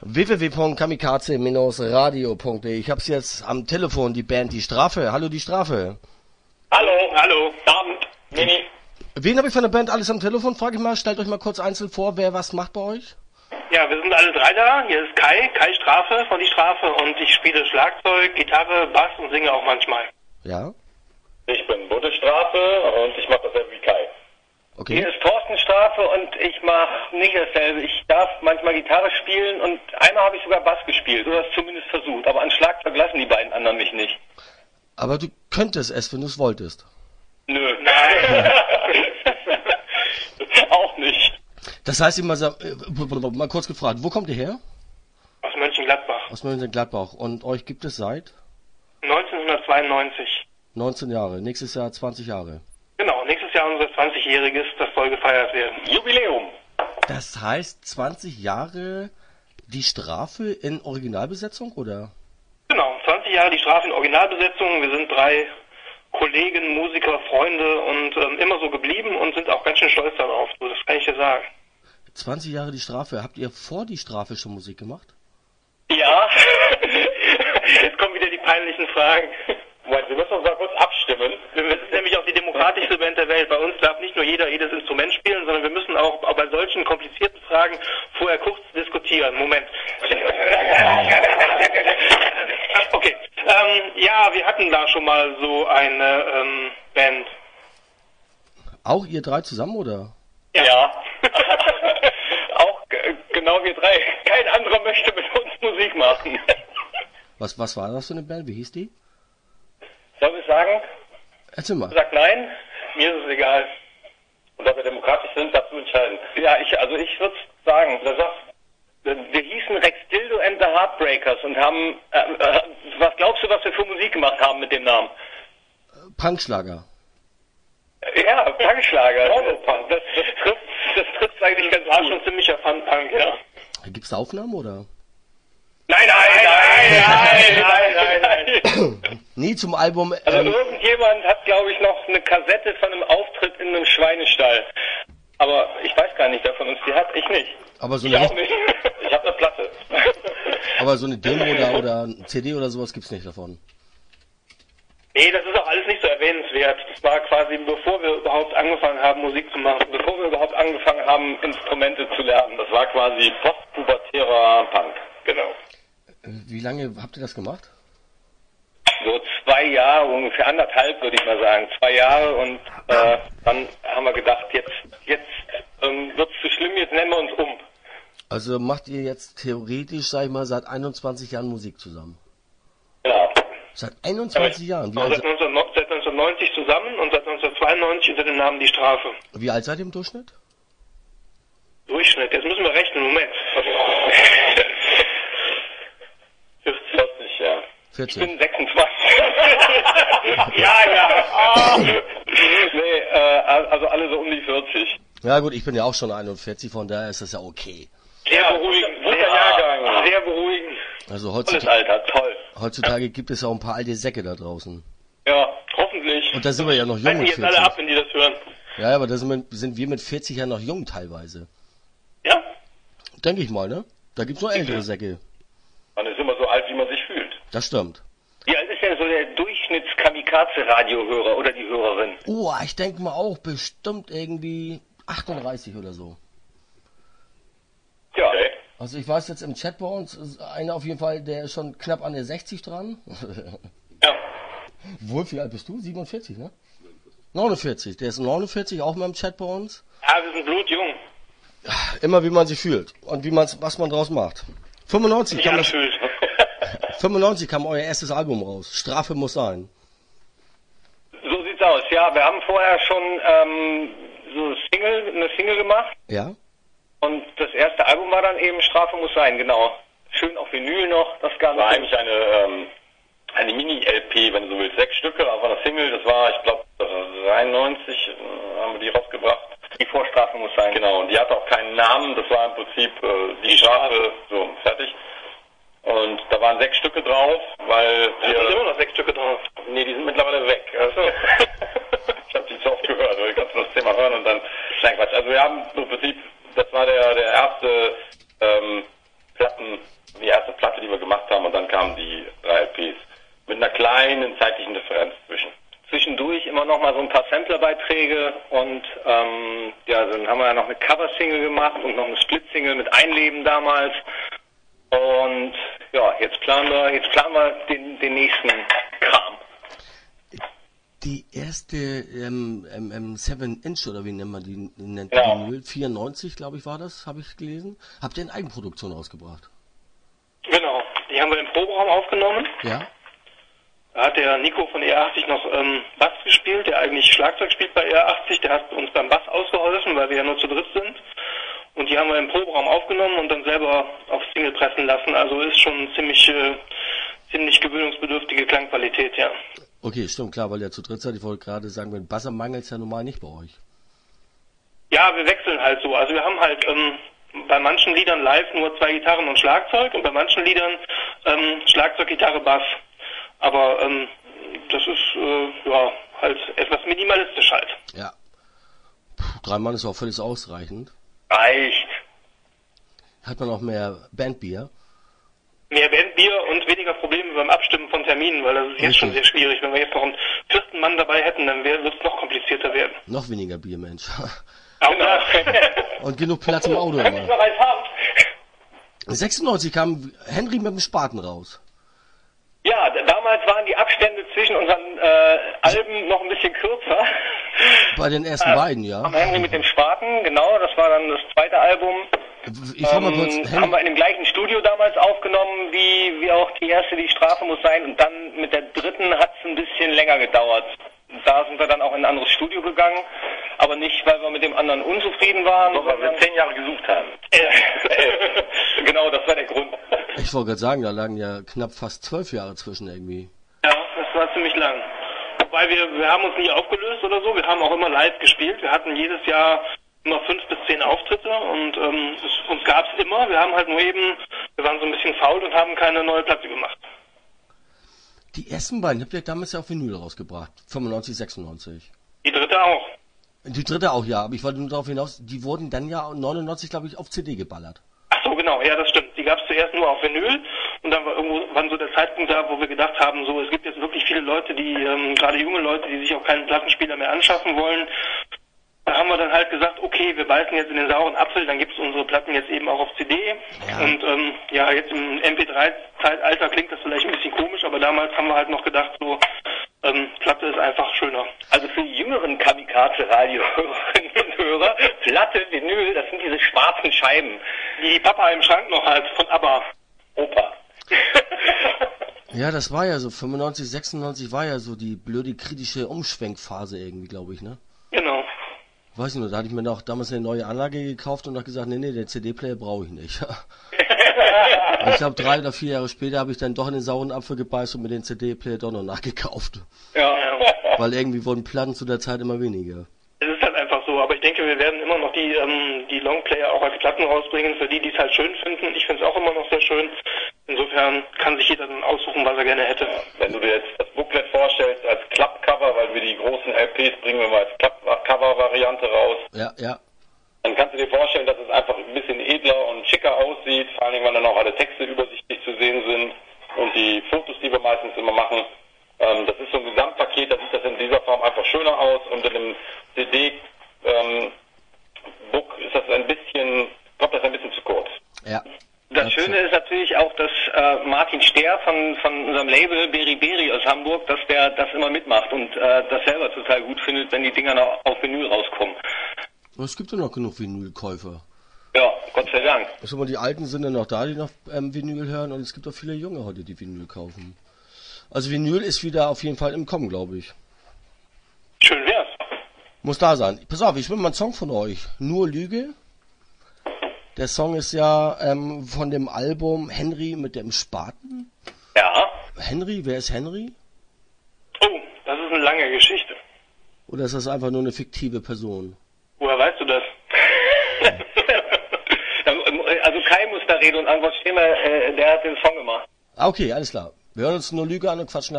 www.kamikaze-radio.de. Ich hab's jetzt am Telefon, die Band Die Strafe. Hallo, Die Strafe. Hallo, Abend, Mini. Wen habe ich von der Band alles am Telefon? Frage ich mal, stellt euch mal kurz einzeln vor, wer was macht bei euch. Ja, wir sind alle drei da. Hier ist Kai Strafe von Die Strafe und ich spiele Schlagzeug, Gitarre, Bass und singe auch manchmal. Ja. Ich bin Bote Strafe und ich mache dasselbe wie Kai. Okay. Hier ist Thorsten Strafe und ich mache nicht dasselbe. Ich darf manchmal Gitarre spielen und einmal habe ich sogar Bass gespielt, oder das zumindest versucht. Aber an Schlagzeug lassen die beiden anderen mich nicht. Aber du könntest es, wenn du es wolltest. Nö. Nein. Auch nicht. Das heißt, mal kurz gefragt, wo kommt ihr her? Aus Mönchengladbach. Aus Mönchengladbach. Und euch gibt es seit? 1992. 19 Jahre. Nächstes Jahr 20 Jahre. Genau, nächstes Jahr unser 20-jähriges, das soll gefeiert werden. Jubiläum. Das heißt 20 Jahre Die Strafe in Originalbesetzung, oder? Genau, 20 Jahre Die Strafe in Originalbesetzung. Wir sind 3 Kollegen, Musiker, Freunde und immer so geblieben und sind auch ganz schön stolz darauf. So, das kann ich dir sagen. 20 Jahre Die Strafe. Habt ihr vor Die Strafe schon Musik gemacht? Ja. Jetzt kommen wieder die peinlichen Fragen. Moment, wir müssen uns mal kurz abstimmen. Das ist nämlich auch die demokratischste Band der Welt. Bei uns darf nicht nur jeder jedes Instrument spielen, sondern wir müssen auch bei solchen komplizierten Fragen vorher kurz diskutieren. Moment. Okay. Ja, wir hatten da schon mal so eine Band. Auch ihr 3 zusammen, oder? Ja. Auch genau wir 3. Kein anderer möchte mit uns Musik machen. Was war das für eine Band? Wie hieß die? Soll ich sagen? Erzähl mal. Sagt nein, mir ist es egal. Und dass wir demokratisch sind, darfst du entscheiden. Ja, ich würde sagen, wir hießen Rex Dildo and the Heartbreakers und haben, was glaubst du, was wir für Musik gemacht haben mit dem Namen? Punkschlager. Ja, Punkschlager. Das trifft eigentlich ganz War gut. schon ziemlicher Fun-Punk, ja. Gibt's da Aufnahmen, oder? Nein. Nie zum Album. Also irgendjemand hat, glaube ich, noch eine Kassette von einem Auftritt in einem Schweinestall. Aber ich weiß gar nicht, wer von uns die hat. Ich nicht. Aber so Ich eine, auch nicht. Ich habe eine Platte. aber so eine Demo oder eine CD oder sowas gibt's nicht davon. Nee, das ist auch alles nicht so erwähnenswert. Das war quasi, bevor wir überhaupt angefangen haben, Musik zu machen. Bevor wir überhaupt angefangen haben, Instrumente zu lernen. Das war quasi postpubertärer Punk. Genau. Wie lange habt ihr das gemacht? So 2 Jahre, ungefähr 1,5 würde ich mal sagen. 2 Jahre und dann haben wir gedacht, jetzt wird's zu schlimm, jetzt nennen wir uns um. Also macht ihr jetzt theoretisch, sag ich mal, seit 21 Jahren Musik zusammen? Genau. Seit 21 Jahren? Seit 1990 zusammen und seit 1992 unter dem Namen Die Strafe. Wie alt seid ihr im Durchschnitt? Durchschnitt, jetzt müssen wir rechnen, Moment. 40, ja. 40. Ich bin 26. ja. Nee, also alle so um die 40. Ja gut, ich bin ja auch schon 41, von daher ist das ja okay. Sehr beruhigend, guter Jahrgang. Sehr beruhigend. Also Tolles Alter, toll. heutzutage gibt es ja auch ein paar alte Säcke da draußen. Ja, hoffentlich. Und da sind wir ja noch jung Halten mit die jetzt 40. alle ab, wenn die das hören. Ja, aber da sind wir mit 40 ja noch jung teilweise. Ja? Denke ich mal, ne? Da gibt's noch ältere Säcke. Man ist immer so alt, wie man sich fühlt. Das stimmt. Wie alt ist denn so der Durchschnitts-Kamikaze-Radiohörer oder die Hörerin? Oh, ich denke mal auch bestimmt irgendwie 38 oder so. Ja. Okay. Also ich weiß jetzt im Chat bei uns, ist einer auf jeden Fall, der ist schon knapp an der 60 dran. Ja. Wohl, wie alt bist du? 47, ne? 49. Der ist 49, auch mal im Chat bei uns. Ja, wir sind blutjung. Immer wie man sich fühlt und was man draus macht. 95 kam, Ja, fühlt. 95 kam euer erstes Album raus. Strafe muss sein. So sieht's aus. Ja, wir haben vorher schon eine Single gemacht. Ja? Und das erste Album war dann eben Strafe muss sein, genau. Schön auf Vinyl noch, das Ganze. Das war eigentlich eine Mini-LP, wenn du so willst. 6 Stücke, das war eine Single, das war, ich glaube, 93 haben wir die rausgebracht. Die Vorstrafe muss sein. Genau, und die hatte auch keinen Namen, das war im Prinzip die Strafe, so, fertig. Und da waren 6 Stücke drauf, weil Da sind immer noch 6 Stücke drauf. nee, die sind mittlerweile weg. Also, ich habe die zu oft gehört, aber ich kannst du das Thema hören und dann, nein Quatsch, also wir haben im Prinzip, das war der erste Kollege und dann haben wir ja noch eine Cover-Single gemacht und noch eine Split-Single mit Einleben damals. Und ja, jetzt planen wir den nächsten Kram. Die erste 7-Inch oder wie nennt man die? Nennt Ja. die 094, glaube ich, war das, habe ich gelesen. Habt ihr in Eigenproduktion ausgebracht? Genau, die haben wir im Proberaum aufgenommen. Ja. Da hat der Nico von ER80 noch Bass gespielt, der eigentlich Schlagzeug spielt bei ER80. Der hat uns beim Bass ausgeholfen, weil wir ja nur zu dritt sind. Und die haben wir im Proberaum aufgenommen und dann selber auf Single pressen lassen. Also ist schon ziemlich gewöhnungsbedürftige Klangqualität, ja. Okay, stimmt, klar, weil ihr zu dritt seid. Ich wollte gerade sagen, mit Bass mangelt es ja normal nicht bei euch. Ja, wir wechseln halt so. Also wir haben halt bei manchen Liedern live nur 2 Gitarren und Schlagzeug und bei manchen Liedern Schlagzeug, Gitarre, Bass. Aber das ist halt etwas minimalistisch halt. Ja. 3 Mann ist auch völlig ausreichend. Reicht. Hat man auch mehr Bandbier? Mehr Bandbier und weniger Probleme beim Abstimmen von Terminen, weil das ist jetzt schon sehr schwierig. Wenn wir jetzt noch einen 4. Mann dabei hätten, dann wird es noch komplizierter werden. Noch weniger Bier, Mensch. Auch das. Und genug Platz im Auto Könnte ich immer. noch eins haben? 96 kam Henry mit dem Spaten raus. Ja, damals waren die Abstände zwischen unseren Alben noch ein bisschen kürzer. Bei den ersten beiden, ja. Am Henry mit dem Spaten, genau, das war dann das zweite Album. Ich frage mal kurz, haben wir in dem gleichen Studio damals aufgenommen, wie auch die erste, die Strafe muss sein. Und dann mit der dritten hat es ein bisschen länger gedauert. Da sind wir dann auch in ein anderes Studio gegangen. Aber nicht, weil wir mit dem anderen unzufrieden waren. Weil wir 10 Jahre gesucht haben. Genau, das war der Grund. ich wollte gerade sagen, da lagen ja knapp fast 12 Jahre zwischen irgendwie. Ja, das war ziemlich lang. Wobei wir haben uns nie aufgelöst oder so. Wir haben auch immer live gespielt. Wir hatten jedes Jahr immer 5 bis 10 Auftritte und uns gab es immer. Wir haben halt nur wir waren so ein bisschen faul und haben keine neue Platte gemacht. Die ersten beiden habt ihr damals ja auf Vinyl rausgebracht. 95, 96. Die dritte auch. Die dritte auch, ja. Aber ich wollte nur darauf hinaus, die wurden dann ja 99, glaube ich, auf CD geballert. Ach so, genau, ja, das stimmt. Die gab es zuerst nur auf Vinyl und dann war irgendwann so der Zeitpunkt da, wo wir gedacht haben, so, es gibt jetzt wirklich viele Leute, die, gerade junge Leute, die sich auch keinen Plattenspieler mehr anschaffen wollen. Da haben wir dann halt gesagt, okay, wir beißen jetzt in den sauren Apfel, dann gibt's unsere Platten jetzt eben auch auf CD. Ja. Und jetzt im MP3-Zeitalter klingt das vielleicht ein bisschen komisch, aber damals haben wir halt noch gedacht, so, Platte ist einfach schöner. Also für die jüngeren Kamikaze-Radio-Hörerinnen und Hörer, Platte, Vinyl, das sind diese schwarzen Scheiben. Die Papa im Schrank noch halt, von ABBA. Opa. Ja, das war ja so, 95, 96 war ja so die blöde kritische Umschwenkphase irgendwie, glaube ich, ne? Genau. Weiß ich nur, da hatte ich mir noch damals eine neue Anlage gekauft und noch gesagt, nee, den CD-Player brauche ich nicht. Und ich glaube, 3 oder 4 Jahre später habe ich dann doch in den sauren Apfel gebeißt und mir den CD-Player doch noch nachgekauft. Ja. Weil irgendwie wurden Platten zu der Zeit immer weniger. Es ist halt einfach so, aber ich denke, wir werden immer noch die Longplayer auch als Platten rausbringen, für die es halt schön finden. Ich finde es auch immer noch sehr schön. Insofern kann sich jeder dann aussuchen, was er gerne hätte. Wenn du dir jetzt das Booklet vorstellst als Klappcover, weil wir die großen LPs bringen wir mal als Klappcover-Variante raus, Ja, ja. dann kannst du dir vorstellen, dass es einfach ein bisschen edler und schicker aussieht, vor allem, weil dann auch alle Texte übersichtlich zu sehen sind und die Fotos, die wir meistens immer machen, das ist so ein Gesamtpaket, da sieht das in dieser Form einfach schöner aus und in einem CD-Book ist das kommt das ein bisschen zu kurz. Ja. Das Schöne ist natürlich auch, dass Martin Stehr von unserem Label Beriberi aus Hamburg, dass der das immer mitmacht und das selber total gut findet, wenn die Dinger noch auf Vinyl rauskommen. Es gibt ja noch genug Vinylkäufer. Ja, Gott sei Dank. Also die Alten sind ja noch da, die noch Vinyl hören und es gibt auch viele Junge heute, die Vinyl kaufen. Also Vinyl ist wieder auf jeden Fall im Kommen, glaube ich. Schön wär's. Muss da sein. Pass auf, ich will mal einen Song von euch. Nur Lüge. Der Song ist ja von dem Album Henry mit dem Spaten. Ja. Henry, wer ist Henry? Oh, das ist eine lange Geschichte. Oder ist das einfach nur eine fiktive Person? Woher weißt du das? Also Kai muss da Rede und Antwort stehen, weil der hat den Song gemacht. Ah, okay, alles klar. Wir hören uns Nur Lüge an und quatschen